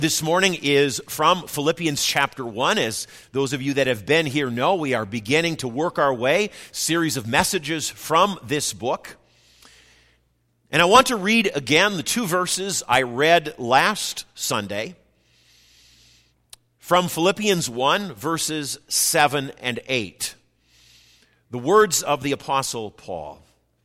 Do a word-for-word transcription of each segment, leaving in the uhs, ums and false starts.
This morning is from Philippians chapter one. As those of you that have been here know, we are beginning to work our way, series of messages from this book. And I want to read again the two verses I read last Sunday from Philippians one, verses seven and eight. The words of the Apostle Paul.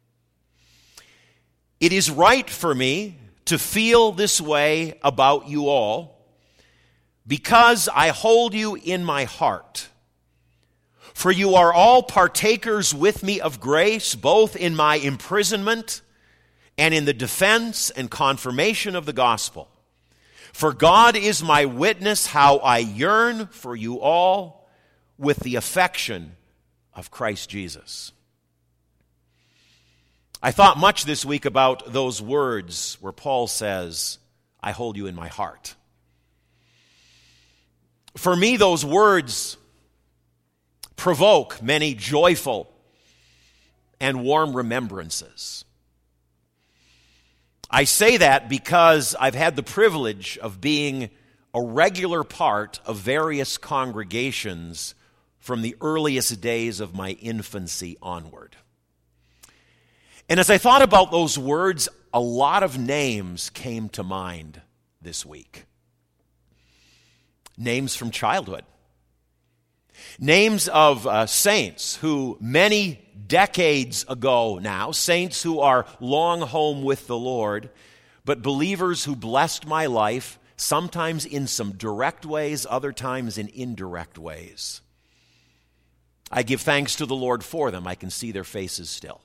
It is right for me to feel this way about you all, because I hold you in my heart. For you are all partakers with me of grace, both in my imprisonment and in the defense and confirmation of the gospel. For God is my witness how I yearn for you all with the affection of Christ Jesus. I thought much this week about those words where Paul says, I hold you in my heart. For me, those words provoke many joyful and warm remembrances. I say that because I've had the privilege of being a regular part of various congregations from the earliest days of my infancy onward. And as I thought about those words, a lot of names came to mind this week. Names from childhood. Names of uh, saints who many decades ago now, saints who are long home with the Lord, but believers who blessed my life, sometimes in some direct ways, other times in indirect ways. I give thanks to the Lord for them. I can see their faces still.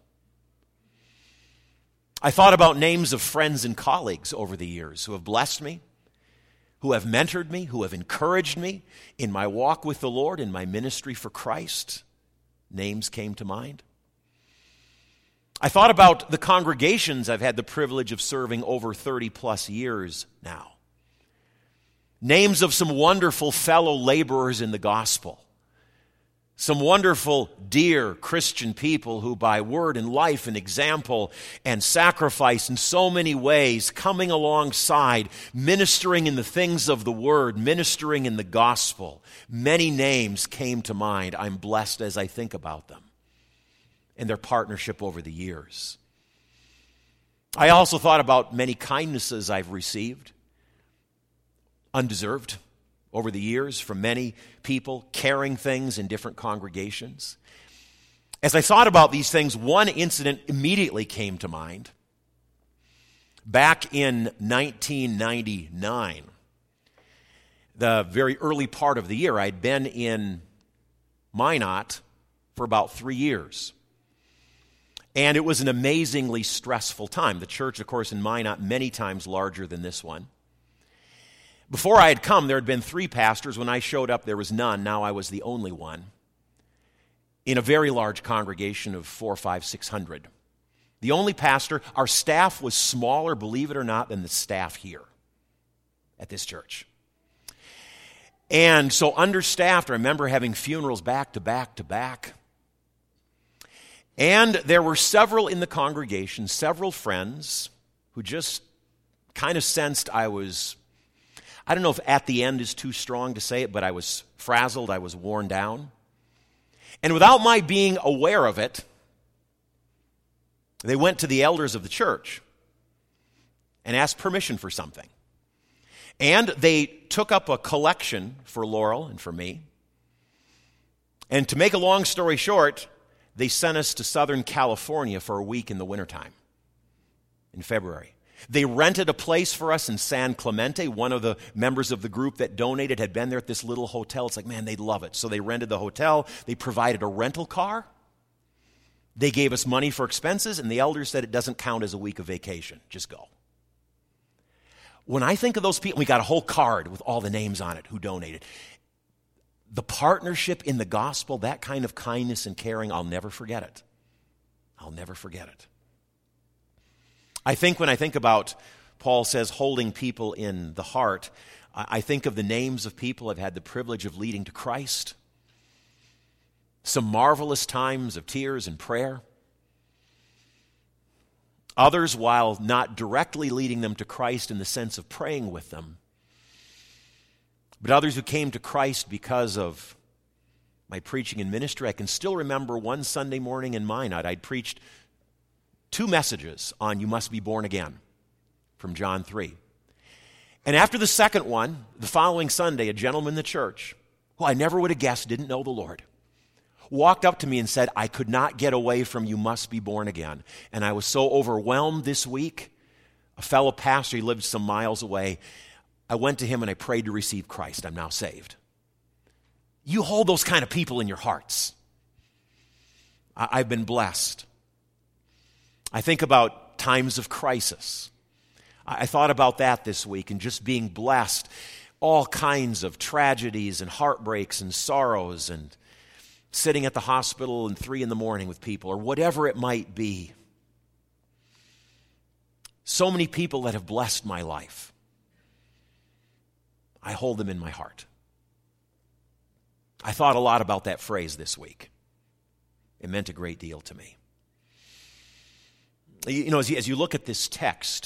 I thought about names of friends and colleagues over the years who have blessed me, who have mentored me, who have encouraged me in my walk with the Lord, in my ministry for Christ. Names came to mind. I thought about the congregations I've had the privilege of serving over thirty plus years now. Names of some wonderful fellow laborers in the gospel. Some wonderful, dear Christian people who by word and life and example and sacrifice in so many ways, coming alongside, ministering in the things of the word, ministering in the gospel. Many names came to mind. I'm blessed as I think about them and their partnership over the years. I also thought about many kindnesses I've received, undeserved, over the years from many people, caring things in different congregations. As I thought about these things, one incident immediately came to mind. Back in nineteen ninety-nine, the very early part of the year, I'd been in Minot for about three years. And it was an amazingly stressful time. The church, of course, in Minot, many times larger than this one. Before I had come, there had been three pastors. When I showed up, there was none. Now I was the only one in a very large congregation of four, five, six hundred. The only pastor. Our staff was smaller, believe it or not, than the staff here at this church. And so understaffed. I remember having funerals back to back to back. And there were several in the congregation, several friends who just kind of sensed I was, I don't know if at the end is too strong to say it, but I was frazzled, I was worn down. And without my being aware of it, they went to the elders of the church and asked permission for something. And they took up a collection for Laurel and for me. And to make a long story short, they sent us to Southern California for a week in the wintertime, in February. They rented a place for us in San Clemente. One of the members of the group that donated had been there at this little hotel. It's like, man, they'd love it. So they rented the hotel. They provided a rental car. They gave us money for expenses, and the elders said it doesn't count as a week of vacation. Just go. When I think of those people, we got a whole card with all the names on it who donated. The partnership in the gospel, that kind of kindness and caring, I'll never forget it. I'll never forget it. I think when I think about, Paul says, holding people in the heart, I think of the names of people I've had the privilege of leading to Christ. Some marvelous times of tears and prayer. Others, while not directly leading them to Christ in the sense of praying with them, but others who came to Christ because of my preaching and ministry. I can still remember one Sunday morning in Minot, I'd preached two messages on you must be born again from John three. And after the second one, the following Sunday, a gentleman in the church, who I never would have guessed didn't know the Lord, walked up to me and said, I could not get away from you must be born again. And I was so overwhelmed this week. A fellow pastor, he lived some miles away. I went to him and I prayed to receive Christ. I'm now saved. You hold those kind of people in your hearts. I- I've been blessed. I think about times of crisis. I thought about that this week and just being blessed. All kinds of tragedies and heartbreaks and sorrows and sitting at the hospital in three in the morning with people or whatever it might be. So many people that have blessed my life. I hold them in my heart. I thought a lot about that phrase this week. It meant a great deal to me. You know, as you, as you look at this text,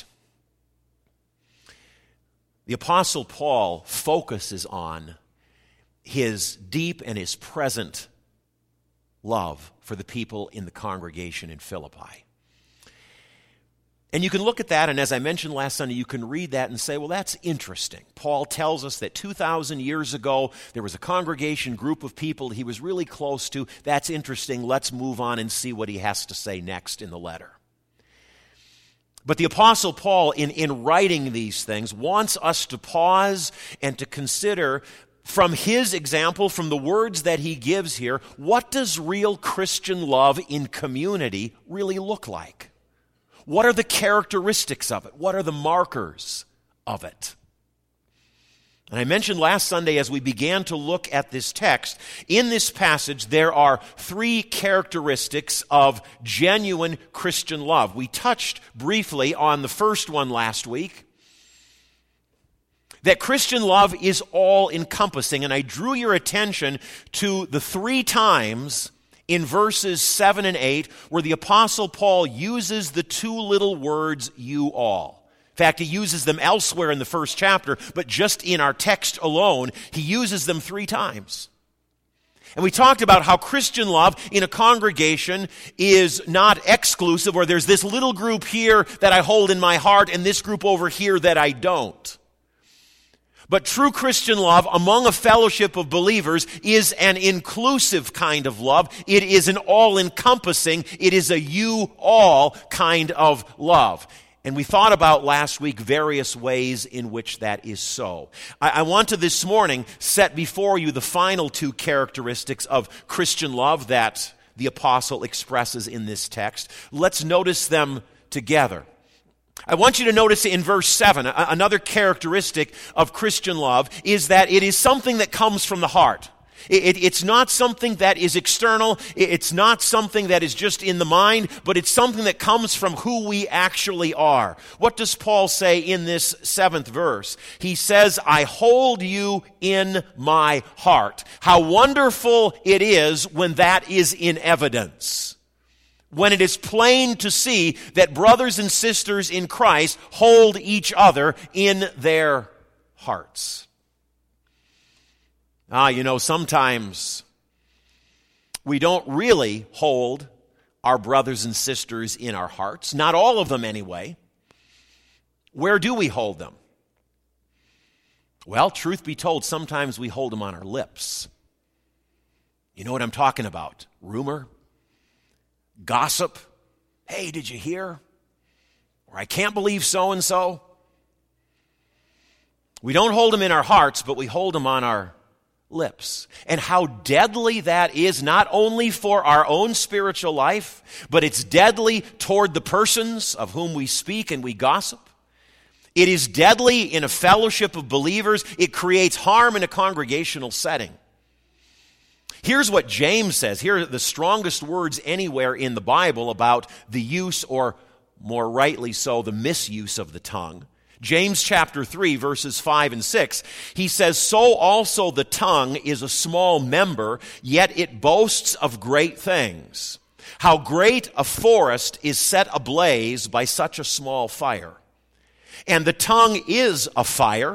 the Apostle Paul focuses on his deep and his present love for the people in the congregation in Philippi. And you can look at that, and as I mentioned last Sunday, you can read that and say, well, that's interesting. Paul tells us that two thousand years ago, there was a congregation, group of people he was really close to. That's interesting. Let's move on and see what he has to say next in the letter. But the Apostle Paul, in, in writing these things, wants us to pause and to consider, from his example, from the words that he gives here, what does real Christian love in community really look like? What are the characteristics of it? What are the markers of it? And I mentioned last Sunday as we began to look at this text, in this passage there are three characteristics of genuine Christian love. We touched briefly on the first one last week, that Christian love is all-encompassing, and I drew your attention to the three times in verses seven and eight where the Apostle Paul uses the two little words, you all. In fact, he uses them elsewhere in the first chapter, but just in our text alone, he uses them three times. And we talked about how Christian love in a congregation is not exclusive, or there's this little group here that I hold in my heart and this group over here that I don't. But true Christian love among a fellowship of believers is an inclusive kind of love. It is an all-encompassing, it is a you-all kind of love. And we thought about last week various ways in which that is so. I, I want to this morning set before you the final two characteristics of Christian love that the apostle expresses in this text. Let's notice them together. I want you to notice in verse seven, a, another characteristic of Christian love is that it is something that comes from the heart. It, it, it's not something that is external. It, it's not something that is just in the mind, but it's something that comes from who we actually are. What does Paul say in this seventh verse? He says, I hold you in my heart. How wonderful it is when that is in evidence. When it is plain to see that brothers and sisters in Christ hold each other in their hearts. Ah, you know, sometimes we don't really hold our brothers and sisters in our hearts. Not all of them anyway. Where do we hold them? Well, truth be told, sometimes we hold them on our lips. You know what I'm talking about? Rumor, gossip. Hey, did you hear? Or I can't believe so-and-so. We don't hold them in our hearts, but we hold them on our lips. And how deadly that is, not only for our own spiritual life, but it's deadly toward the persons of whom we speak and we gossip. It is deadly in a fellowship of believers. It creates harm in a congregational setting. Here's what James says. Here are the strongest words anywhere in the Bible about the use, or more rightly so, the misuse of the tongue. James chapter three, verses five and six, he says, so also the tongue is a small member, yet it boasts of great things. How great a forest is set ablaze by such a small fire. And the tongue is a fire,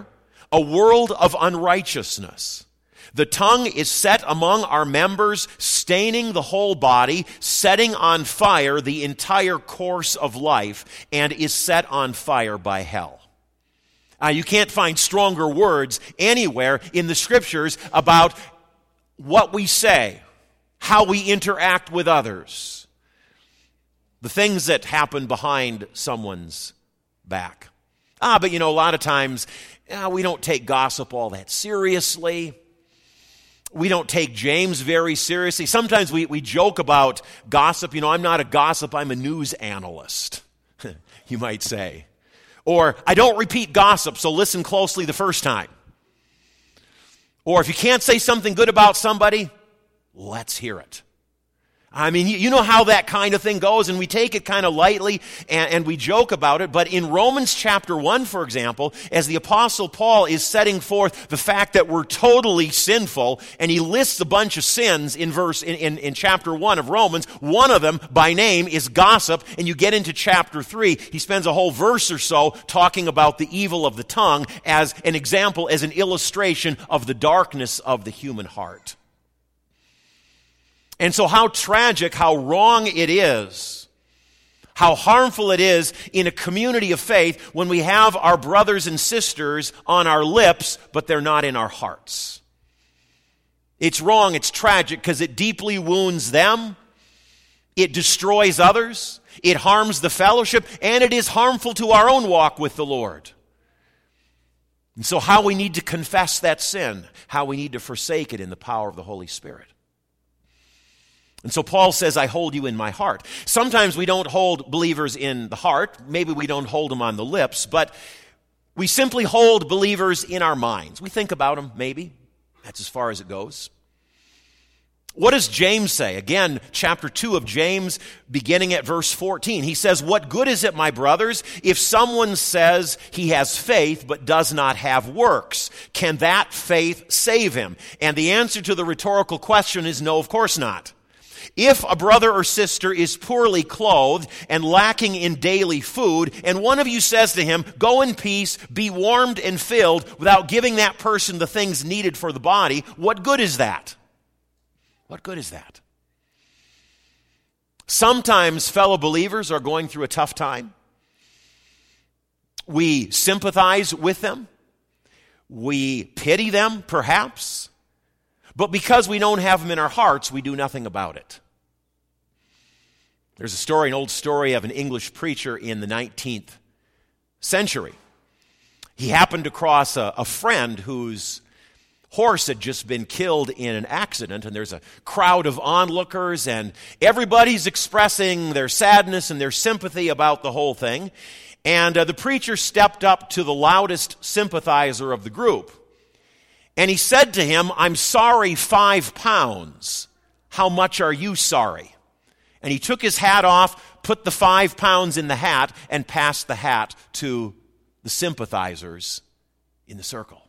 a world of unrighteousness. The tongue is set among our members, staining the whole body, setting on fire the entire course of life, and is set on fire by hell. Uh, you can't find stronger words anywhere in the Scriptures about what we say, how we interact with others, the things that happen behind someone's back. Ah, but you know, a lot of times uh, we don't take gossip all that seriously. We don't take James very seriously. Sometimes we, we joke about gossip. You know, I'm not a gossip, I'm a news analyst, you might say. Or, I don't repeat gossip, so listen closely the first time. Or, if you can't say something good about somebody, let's hear it. I mean, you know how that kind of thing goes, and we take it kind of lightly, and, and we joke about it. But in Romans chapter one, for example, as the Apostle Paul is setting forth the fact that we're totally sinful, and he lists a bunch of sins in verse in, in, in chapter one of Romans, one of them by name is gossip, and you get into chapter three, he spends a whole verse or so talking about the evil of the tongue as an example, as an illustration of the darkness of the human heart. And so how tragic, how wrong it is, how harmful it is in a community of faith when we have our brothers and sisters on our lips, but they're not in our hearts. It's wrong, it's tragic, because it deeply wounds them, it destroys others, it harms the fellowship, and it is harmful to our own walk with the Lord. And so how we need to confess that sin, how we need to forsake it in the power of the Holy Spirit. And so Paul says, I hold you in my heart. Sometimes we don't hold believers in the heart. Maybe we don't hold them on the lips, but we simply hold believers in our minds. We think about them, maybe. That's as far as it goes. What does James say? Again, chapter two of James, beginning at verse fourteen. He says, what good is it, my brothers, if someone says he has faith but does not have works? Can that faith save him? And the answer to the rhetorical question is no, of course not. If a brother or sister is poorly clothed and lacking in daily food, and one of you says to him, go in peace, be warmed and filled, without giving that person the things needed for the body, what good is that? What good is that? Sometimes fellow believers are going through a tough time. We sympathize with them. We pity them, perhaps. But because we don't have them in our hearts, we do nothing about it. There's a story, an old story of an English preacher in the nineteenth century. He happened across a, a friend whose horse had just been killed in an accident, and there's a crowd of onlookers, and everybody's expressing their sadness and their sympathy about the whole thing. And uh, the preacher stepped up to the loudest sympathizer of the group. And he said to him, I'm sorry, five pounds. How much are you sorry? And he took his hat off, put the five pounds in the hat, and passed the hat to the sympathizers in the circle.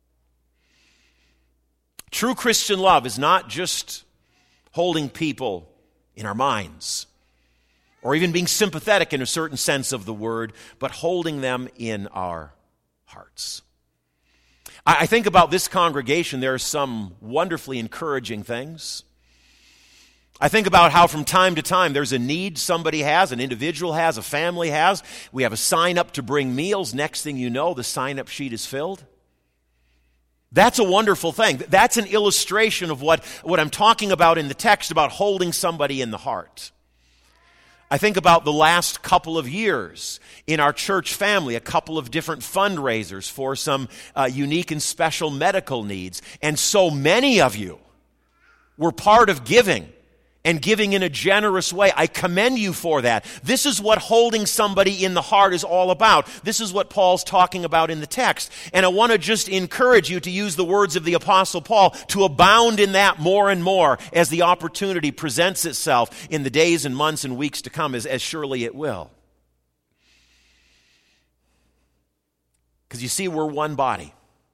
True Christian love is not just holding people in our minds, or even being sympathetic in a certain sense of the word, but holding them in our hearts. I think about this congregation, there are some wonderfully encouraging things. I think about how from time to time there's a need somebody has, an individual has, a family has. We have a sign up to bring meals. Next thing you know, the sign-up sheet is filled. That's a wonderful thing. That's an illustration of what, what I'm talking about in the text about holding somebody in the heart. I think about the last couple of years in our church family, a couple of different fundraisers for some uh, unique and special medical needs. And so many of you were part of giving, and giving in a generous way. I commend you for that. This is what holding somebody in the heart is all about. This is what Paul's talking about in the text. And I want to just encourage you to use the words of the Apostle Paul, to abound in that more and more as the opportunity presents itself in the days and months and weeks to come, as, as surely it will. Because you see, we're one body.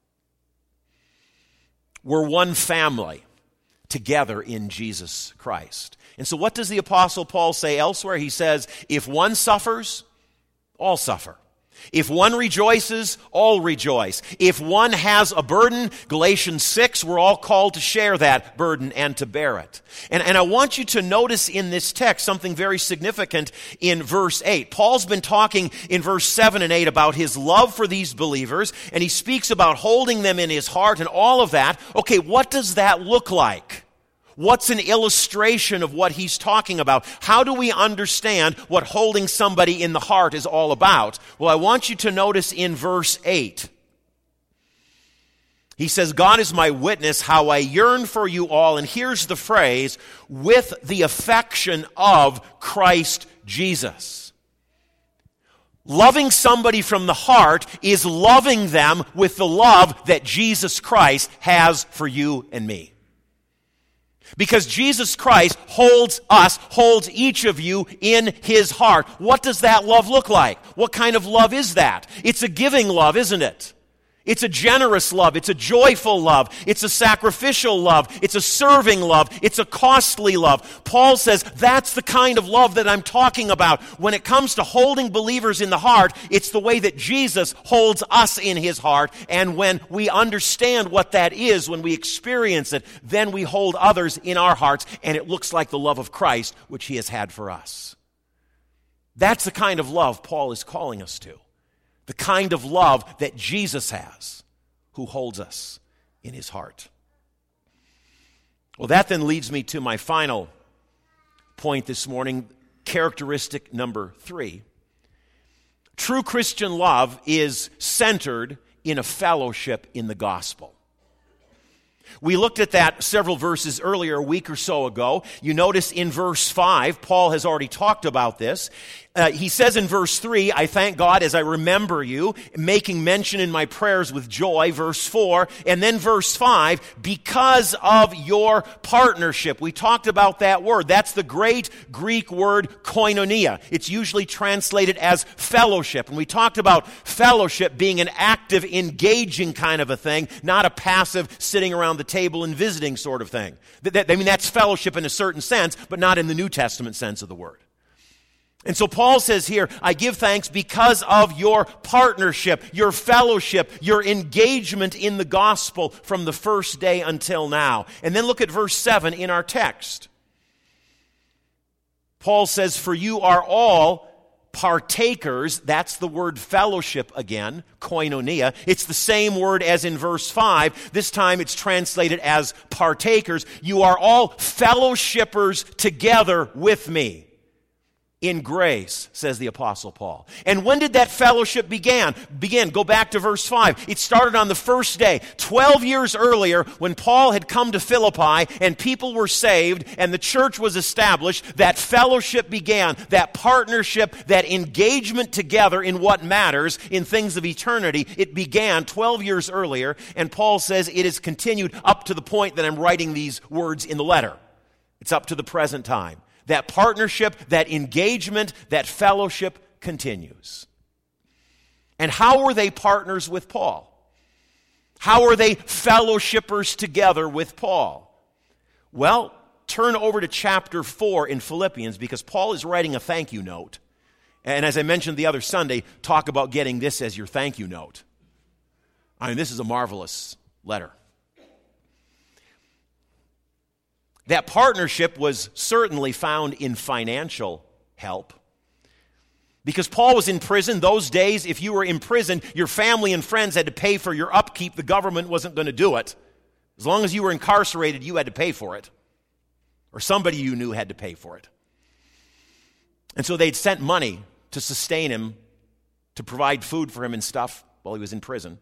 We're one family together in Jesus Christ. And so what does the Apostle Paul say elsewhere? He says, if one suffers, all suffer. If one rejoices, all rejoice. If one has a burden, Galatians six, we're all called to share that burden and to bear it. And, and I want you to notice in this text something very significant in verse eight. Paul's been talking in verse seven and eight about his love for these believers, and he speaks about holding them in his heart and all of that. Okay, what does that look like? What's an illustration of what he's talking about? How do we understand what holding somebody in the heart is all about? Well, I want you to notice in verse eight. He says, God is my witness, how I yearn for you all. And here's the phrase, with the affection of Christ Jesus. Loving somebody from the heart is loving them with the love that Jesus Christ has for you and me. Because Jesus Christ holds us, holds each of you in his heart. What does that love look like? What kind of love is that? It's a giving love, isn't it? It's a generous love. It's a joyful love. It's a sacrificial love. It's a serving love. It's a costly love. Paul says that's the kind of love that I'm talking about. When it comes to holding believers in the heart, it's the way that Jesus holds us in his heart. And when we understand what that is, when we experience it, then we hold others in our hearts, and it looks like the love of Christ, which he has had for us. That's the kind of love Paul is calling us to. The kind of love that Jesus has, who holds us in his heart. Well, that then leads me to my final point this morning, characteristic number three. True Christian love is centered in a fellowship in the gospel. We looked at that several verses earlier, a week or so ago. You notice in verse five, Paul has already talked about this. Uh, he says in verse three, I thank God as I remember you, making mention in my prayers with joy, verse four. And then verse five, because of your partnership. We talked about that word. That's the great Greek word koinonia. It's usually translated as fellowship. And we talked about fellowship being an active, engaging kind of a thing, not a passive sitting around the table and visiting sort of thing. That, I mean, that's fellowship in a certain sense, but not in the New Testament sense of the word. And so Paul says here, I give thanks because of your partnership, your fellowship, your engagement in the gospel from the first day until now. And then look at verse seven in our text. Paul says, for you are all partakers. That's the word fellowship again, koinonia. It's the same word as in verse five. This time it's translated as partakers. You are all fellowshippers together with me. In grace, says the Apostle Paul. And when did that fellowship begin? Begin. Go back to verse five. It started on the first day, twelve years earlier, when Paul had come to Philippi and people were saved and the church was established. That fellowship began, that partnership, that engagement together in what matters, in things of eternity. It began twelve years earlier, and Paul says it has continued up to the point that I'm writing these words in the letter. It's up to the present time. That partnership, that engagement, that fellowship continues. And how were they partners with Paul? How are they fellowshippers together with Paul? Well, turn over to chapter four in Philippians, because Paul is writing a thank you note. And as I mentioned the other Sunday, talk about getting this as your thank you note. I mean, this is a marvelous letter. That partnership was certainly found in financial help. Because Paul was in prison. Those days, if you were in prison, your family and friends had to pay for your upkeep. The government wasn't going to do it. As long as you were incarcerated, you had to pay for it. Or somebody you knew had to pay for it. And so they'd sent money to sustain him, to provide food for him and stuff while he was in prison.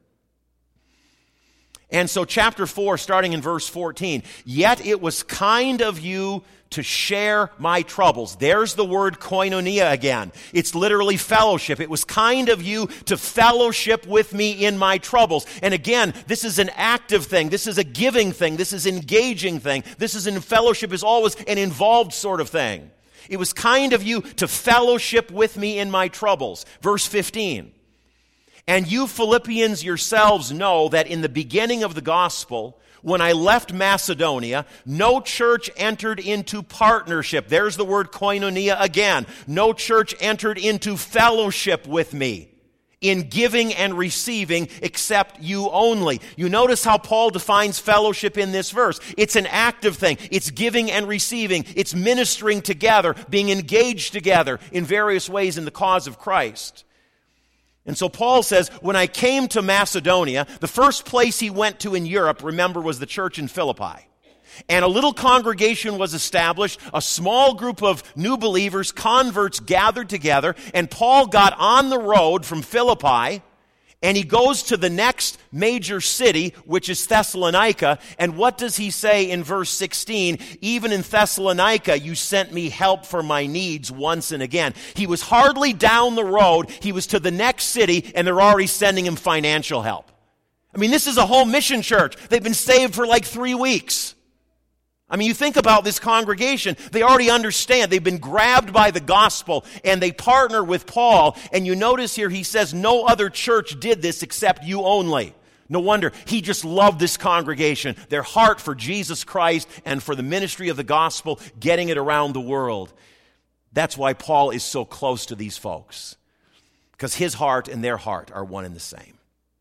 And so chapter four, starting in verse fourteen, yet it was kind of you to share my troubles. There's the word koinonia again. It's literally fellowship. It was kind of you to fellowship with me in my troubles. And again, this is an active thing. This is a giving thing. This is an engaging thing. This is in fellowship is always an involved sort of thing. It was kind of you to fellowship with me in my troubles. Verse fifteen. And you Philippians yourselves know that in the beginning of the gospel, when I left Macedonia, no church entered into partnership. There's the word koinonia again. No church entered into fellowship with me in giving and receiving except you only. You notice how Paul defines fellowship in this verse. It's an active thing. It's giving and receiving. It's ministering together, being engaged together in various ways in the cause of Christ. And so Paul says, when I came to Macedonia, the first place he went to in Europe, remember, was the church in Philippi. And a little congregation was established, a small group of new believers, converts gathered together, and Paul got on the road from Philippi, and he goes to the next major city, which is Thessalonica, and what does he say in verse sixteen? Even in Thessalonica, you sent me help for my needs once and again. He was hardly down the road, he was to the next city, and they're already sending him financial help. I mean, this is a whole mission church. They've been saved for like three weeks. I mean, you think about this congregation, they already understand. They've been grabbed by the gospel, and they partner with Paul. And you notice here, he says, no other church did this except you only. No wonder. He just loved this congregation, their heart for Jesus Christ and for the ministry of the gospel, getting it around the world. That's why Paul is so close to these folks, because his heart and their heart are one and the same.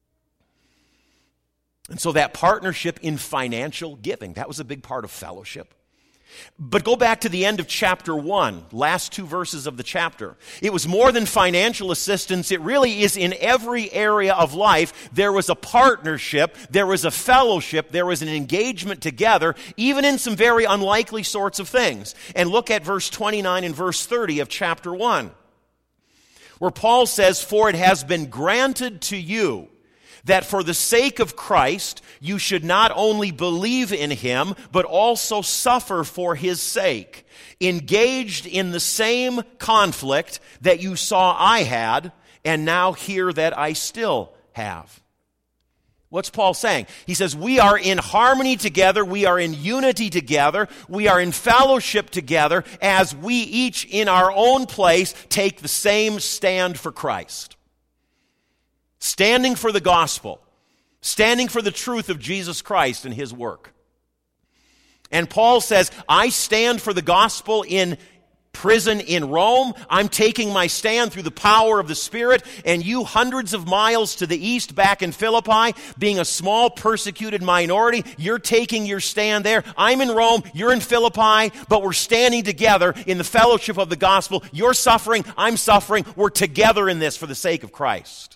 And so that partnership in financial giving, that was a big part of fellowship. But go back to the end of chapter one, last two verses of the chapter. It was more than financial assistance. It really is in every area of life. There was a partnership, there was a fellowship, there was an engagement together, even in some very unlikely sorts of things. And look at verse twenty-nine and verse thirty of chapter one, where Paul says, for it has been granted to you that for the sake of Christ, you should not only believe in him, but also suffer for his sake, engaged in the same conflict that you saw I had, and now hear that I still have. What's Paul saying? He says, we are in harmony together, we are in unity together, we are in fellowship together, as we each in our own place take the same stand for Christ. Standing for the gospel, standing for the truth of Jesus Christ and his work. And Paul says, I stand for the gospel in prison in Rome. I'm taking my stand through the power of the Spirit, and you hundreds of miles to the east back in Philippi, being a small persecuted minority, you're taking your stand there. I'm in Rome, you're in Philippi, but we're standing together in the fellowship of the gospel. You're suffering, I'm suffering. We're together in this for the sake of Christ.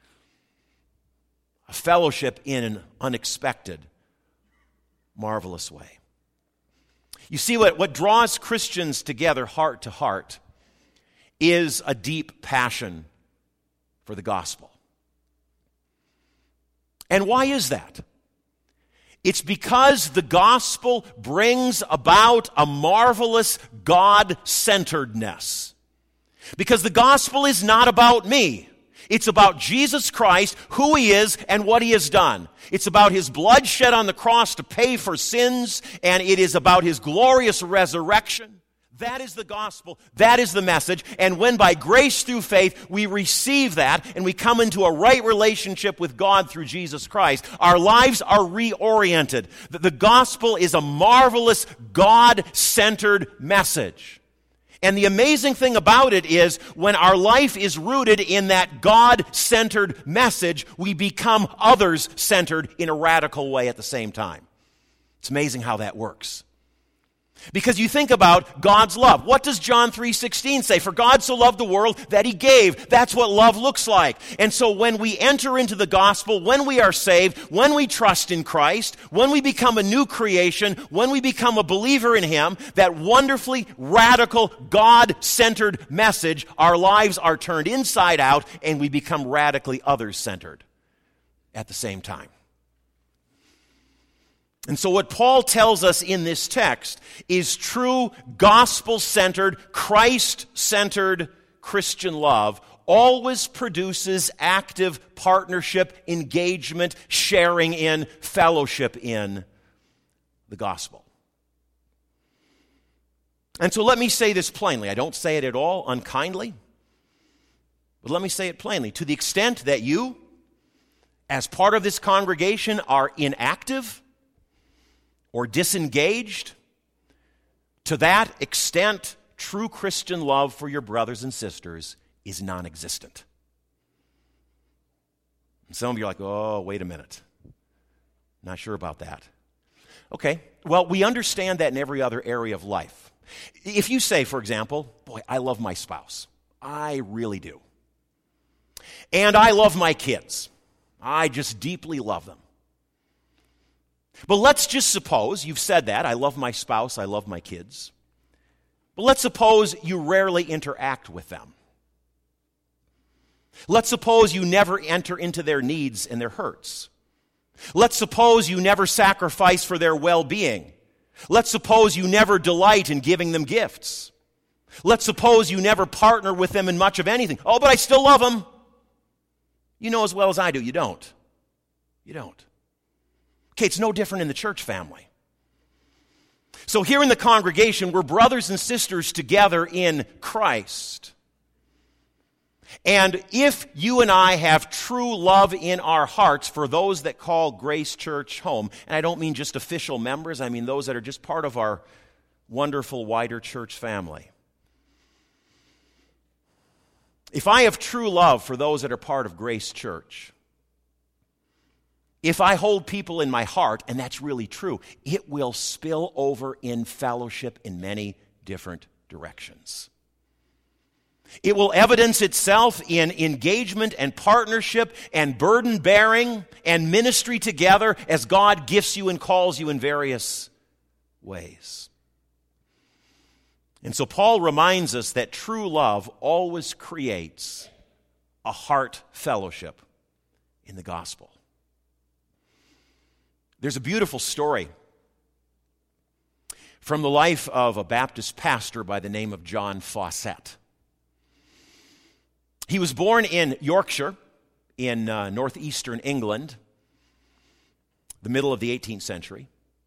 A fellowship in an unexpected, marvelous way. You see, what, what draws Christians together heart to heart is a deep passion for the gospel. And why is that? It's because the gospel brings about a marvelous God-centeredness. Because the gospel is not about me. It's about Jesus Christ, who he is, and what he has done. It's about his blood shed on the cross to pay for sins, and it is about his glorious resurrection. That is the gospel. That is the message. And when by grace through faith we receive that and we come into a right relationship with God through Jesus Christ, our lives are reoriented. The gospel is a marvelous God-centered message. And the amazing thing about it is when our life is rooted in that God-centered message, we become others-centered in a radical way at the same time. It's amazing how that works. Because you think about God's love. What does John three sixteen say? For God so loved the world that he gave. That's what love looks like. And so when we enter into the gospel, when we are saved, when we trust in Christ, when we become a new creation, when we become a believer in him, that wonderfully radical God-centered message, our lives are turned inside out and we become radically others-centered at the same time. And so what Paul tells us in this text is true gospel-centered, Christ-centered Christian love always produces active partnership, engagement, sharing in, fellowship in the gospel. And so let me say this plainly. I don't say it at all unkindly, but let me say it plainly. To the extent that you, as part of this congregation, are inactive or disengaged, to that extent, true Christian love for your brothers and sisters is non-existent. Some of you are like, oh, wait a minute. Not sure about that. Okay, well, we understand that in every other area of life. If you say, for example, boy, I love my spouse. I really do. And I love my kids. I just deeply love them. But let's just suppose you've said that. I love my spouse. I love my kids. But let's suppose you rarely interact with them. Let's suppose you never enter into their needs and their hurts. Let's suppose you never sacrifice for their well-being. Let's suppose you never delight in giving them gifts. Let's suppose you never partner with them in much of anything. Oh, but I still love them. You know as well as I do, you don't. You don't. Okay, it's no different in the church family. So here in the congregation, we're brothers and sisters together in Christ. And if you and I have true love in our hearts for those that call Grace Church home, and I don't mean just official members, I mean those that are just part of our wonderful wider church family. If I have true love for those that are part of Grace Church, if I hold people in my heart, and that's really true, it will spill over in fellowship in many different directions. It will evidence itself in engagement and partnership and burden bearing and ministry together as God gifts you and calls you in various ways. And so Paul reminds us that true love always creates a heart fellowship in the gospel. There's a beautiful story from the life of a Baptist pastor by the name of John Fawcett. He was born in Yorkshire in uh, northeastern England, the middle of the eighteenth century.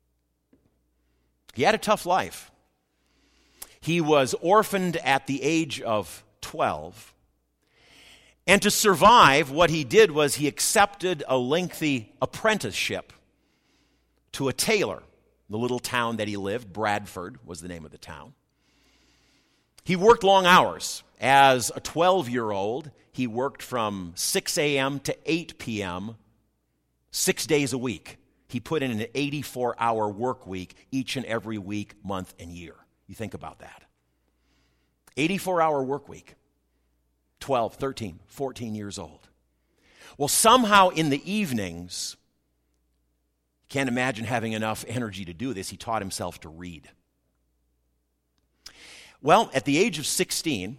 He had a tough life. He was orphaned at the age of twelve. And to survive, what he did was he accepted a lengthy apprenticeship to a tailor. The little town that he lived, Bradford was the name of the town. He worked long hours. As a twelve-year-old, he worked from six a.m. to eight p.m., six days a week. He put in an eighty-four hour work week each and every week, month, and year. You think about that. eighty-four hour work week. twelve, thirteen, fourteen years old. Well, somehow in the evenings, can't imagine having enough energy to do this, he taught himself to read. Well, at the age of sixteen,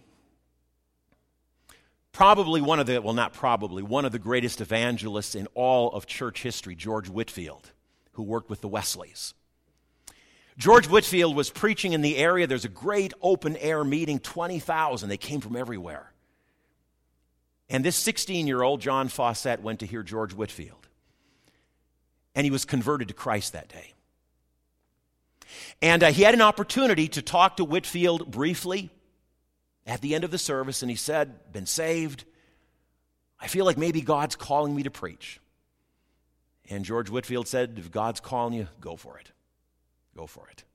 probably one of the, well, not probably, one of the greatest evangelists in all of church history, George Whitefield, who worked with the Wesleys. George Whitefield was preaching in the area. There's a great open-air meeting, twenty thousand. They came from everywhere. And this sixteen-year-old, John Fawcett, went to hear George Whitefield. And he was converted to Christ that day. And uh, he had an opportunity to talk to Whitefield briefly at the end of the service, and he said, been saved. I feel like maybe God's calling me to preach. And George Whitefield said, if God's calling you, go for it. Go for it.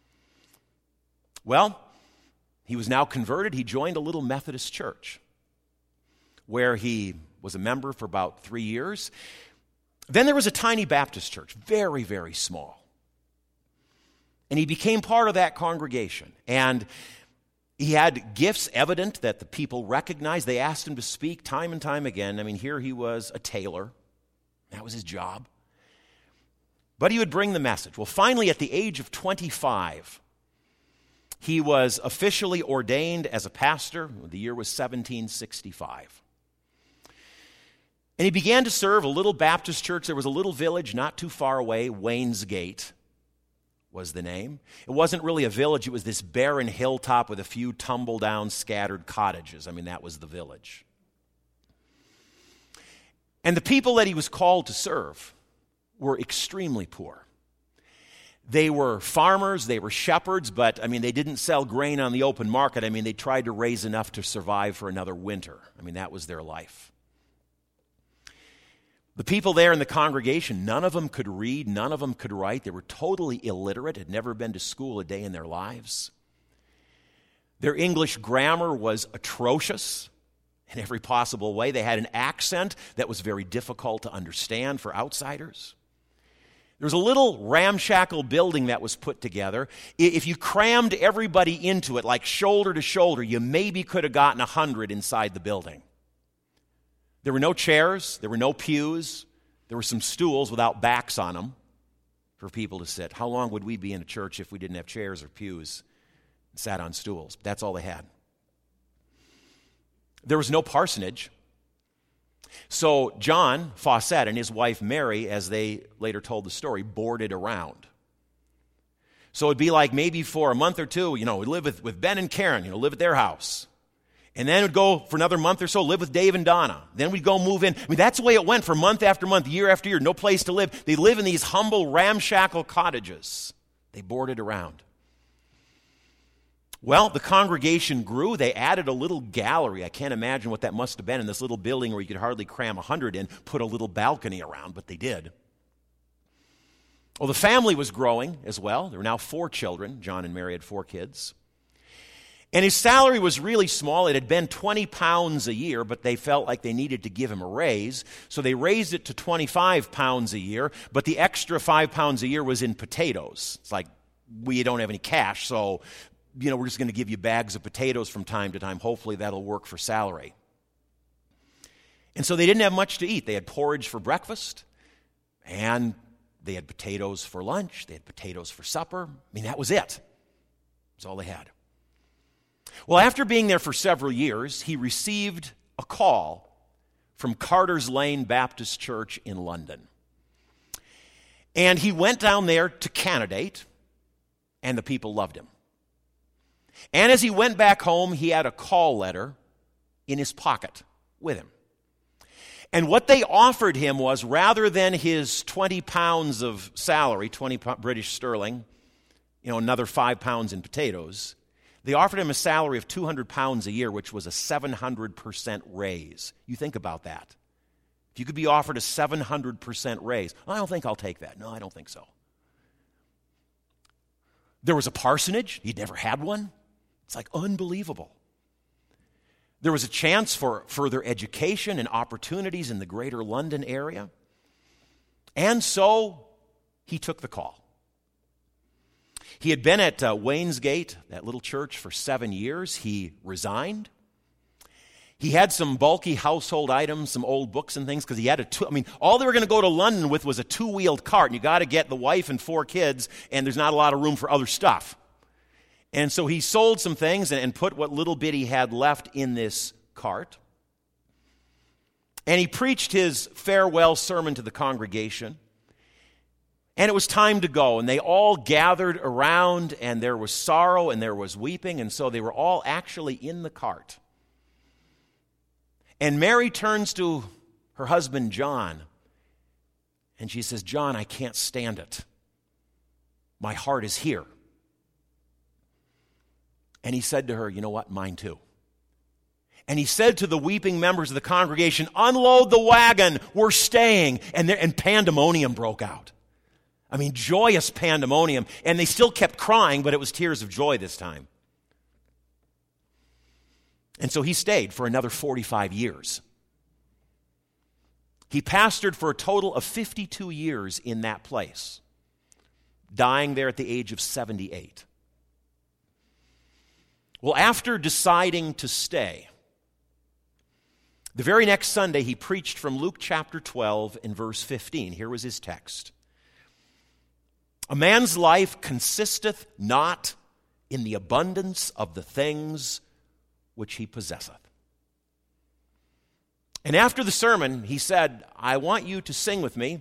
Well, he was now converted. He joined a little Methodist church where he was a member for about three years. Then there was a tiny Baptist church, very, very small. And he became part of that congregation. And he had gifts evident that the people recognized. They asked him to speak time and time again. I mean, here he was a tailor. That was his job. But he would bring the message. Well, finally, at the age of twenty-five, he was officially ordained as a pastor. The year was seventeen sixty-five. And he began to serve a little Baptist church. There was a little village not too far away, Wainsgate was the name. It wasn't really a village. It was this barren hilltop with a few tumble-down, scattered cottages. I mean, that was the village. And the people that he was called to serve were extremely poor. They were farmers, they were shepherds, but, I mean, they didn't sell grain on the open market. I mean, they tried to raise enough to survive for another winter. I mean, that was their life. The people there in the congregation, none of them could read, none of them could write. They were totally illiterate, had never been to school a day in their lives. Their English grammar was atrocious. in every possible way. They had an accent that was very difficult to understand for outsiders. There was a little ramshackle building that was put together. If you crammed everybody into it, like shoulder to shoulder, you maybe could have gotten a hundred inside the building. There were no chairs. There were no pews. There were some stools without backs on them for people to sit. How long would we be in a church if we didn't have chairs or pews and sat on stools? That's all they had. There was no parsonage. So John Fawcett and his wife Mary, as they later told the story, boarded around. So it'd be like maybe for a month or two, you know, we'd live with, with Ben and Karen, you know, live at their house. And then we'd go for another month or so, live with Dave and Donna. Then we'd go move in. I mean, that's the way it went for month after month, year after year, no place to live. They live in these humble, ramshackle cottages. They boarded around. Well, the congregation grew. They added a little gallery. I can't imagine what that must have been in this little building where you could hardly cram a hundred in, put a little balcony around, but they did. Well, the family was growing as well. There were now four children. John and Mary had four kids. And his salary was really small. It had been twenty pounds a year, but they felt like they needed to give him a raise. So they raised it to twenty-five pounds a year, but the extra five pounds a year was in potatoes. It's like, we don't have any cash, so you know, we're just going to give you bags of potatoes from time to time. Hopefully that'll work for salary. And so they didn't have much to eat. They had porridge for breakfast, and they had potatoes for lunch. They had potatoes for supper. I mean, that was it. That's all they had. Well, after being there for several years, he received a call from Carter's Lane Baptist Church in London. And he went down there to candidate, and the people loved him. And as he went back home, he had a call letter in his pocket with him. And what they offered him was, rather than his twenty pounds of salary, twenty British sterling, you know, another five pounds in potatoes, they offered him a salary of two hundred pounds a year, which was a seven hundred percent raise. You think about that. If you could be offered a seven hundred percent raise, I don't think I'll take that. No, I don't think so. There was a parsonage. He'd never had one. It's like unbelievable. There was a chance for further education and opportunities in the greater London area. And so he took the call. He had been at uh, Wainsgate, that little church, for seven years. He resigned. He had some bulky household items, some old books and things, because he had a two, I mean, all they were going to go to London with was a two-wheeled cart, and you got to get the wife and four kids, and there's not a lot of room for other stuff. And so he sold some things and put what little bit he had left in this cart. And he preached his farewell sermon to the congregation. And it was time to go. And they all gathered around, and there was sorrow and there was weeping. And so they were all actually in the cart. And Mary turns to her husband, John, and she says, "John, I can't stand it. My heart is here." And he said to her, "You know what? Mine too." And he said to the weeping members of the congregation, "Unload the wagon. We're staying." And, there, and pandemonium broke out. I mean, joyous pandemonium. And they still kept crying, but it was tears of joy this time. And so he stayed for another forty-five years. He pastored for a total of fifty-two years in that place, dying there at the age of seventy-eight. Well, after deciding to stay, the very next Sunday he preached from Luke chapter twelve and verse fifteen. Here was his text. "A man's life consisteth not in the abundance of the things which he possesseth." And after the sermon, he said, "I want you to sing with me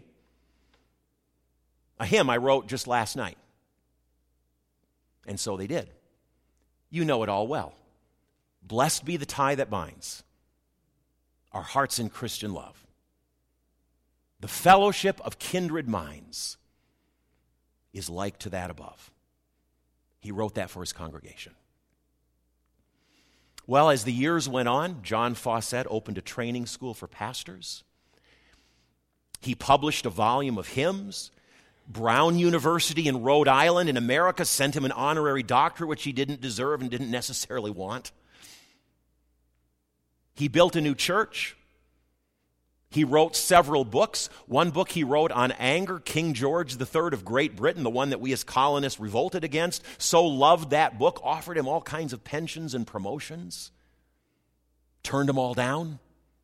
a hymn I wrote just last night." And so they did. You know it all well. "Blessed be the tie that binds our hearts in Christian love, the fellowship of kindred minds is like to that above." He wrote that for his congregation. Well, as the years went on, John Fawcett opened a training school for pastors. He published a volume of hymns. Brown University in Rhode Island in America sent him an honorary doctorate, which he didn't deserve and didn't necessarily want. He built a new church. He wrote several books. One book he wrote on anger, King George the Third of Great Britain, the one that we as colonists revolted against, so loved that book, offered him all kinds of pensions and promotions, turned them all down.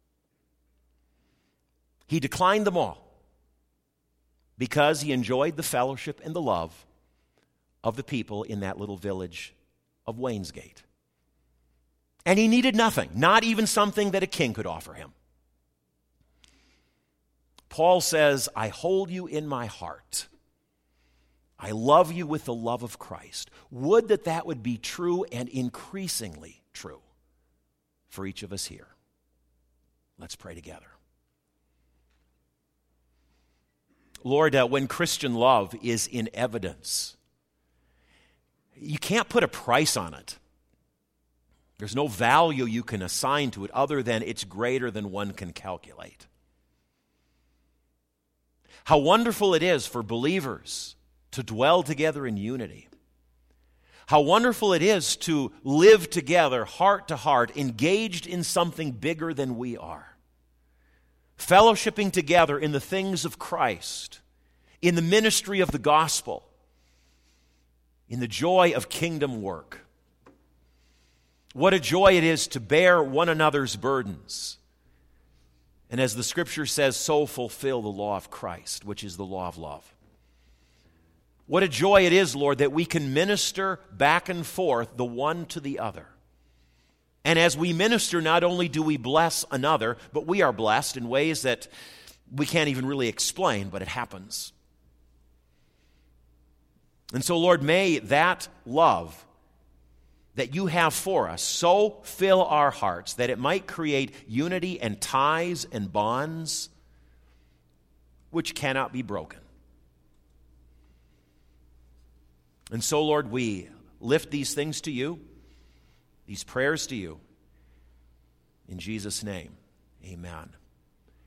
He declined them all because he enjoyed the fellowship and the love of the people in that little village of Wainsgate. And he needed nothing, not even something that a king could offer him. Paul says, I hold you in my heart. I love you with the love of Christ. Would that that would be true and increasingly true for each of us here. Let's pray together. Lord, uh, when Christian love is in evidence, you can't put a price on it. There's no value you can assign to it other than it's greater than one can calculate. How wonderful it is for believers to dwell together in unity. How wonderful it is to live together, heart to heart, engaged in something bigger than we are. Fellowshipping together in the things of Christ, in the ministry of the gospel, in the joy of kingdom work. What a joy it is to bear one another's burdens. And as the Scripture says, so fulfill the law of Christ, which is the law of love. What a joy it is, Lord, that we can minister back and forth the one to the other. And as we minister, not only do we bless another, but we are blessed in ways that we can't even really explain, but it happens. And so, Lord, may that love that you have for us so fill our hearts that it might create unity and ties and bonds which cannot be broken. And so, Lord, we lift these things to you, these prayers to you. In Jesus' name, amen.